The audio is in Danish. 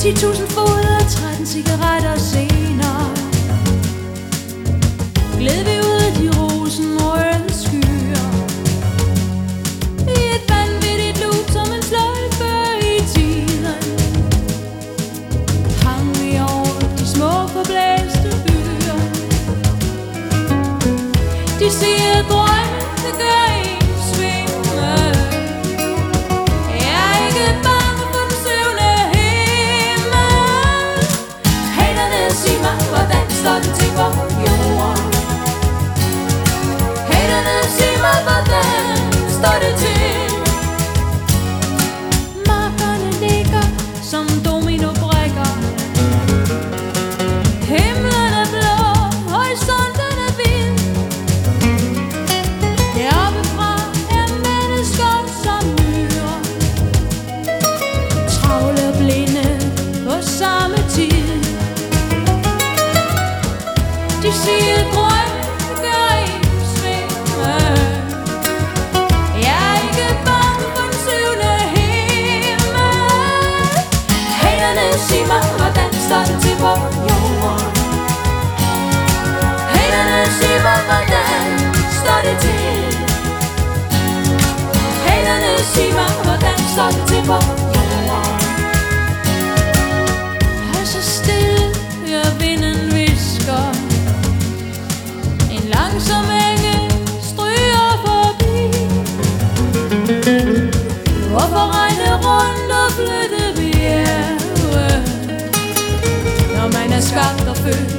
10.000 fod og 13 cigaretter senere gled vi ud af de rosenrøde skyer i et vanvittigt loop som en sløjfe i tiden. Hang vi over de små forblæste byer. De siger drømme, det gør en svinge. Jeg er ikke bange for den søvne himmel. Haterne sig mig, hvordan står det til på jorden? Haterne sig mig, hvordan står det til? Markerne ligger som dominobrikker. Himlen er blå, horisonten er vild. Deroppefra er mennesker som myrer, travle og blinde på samme tid. De siger drømme, gør en svinge. Jeg er ikke bange for den syvende himmel. Haterne sig mig, hvordan står det til på jorden? Haterne sig mig, hvordan står det til? Haterne sig mig, hvordan står det til på jorden? Hold så stille, hør vinden hvisker. En langsom enge stryger forbi. Hvorfor regne rundt og flytte bjerge, når man er skabt og født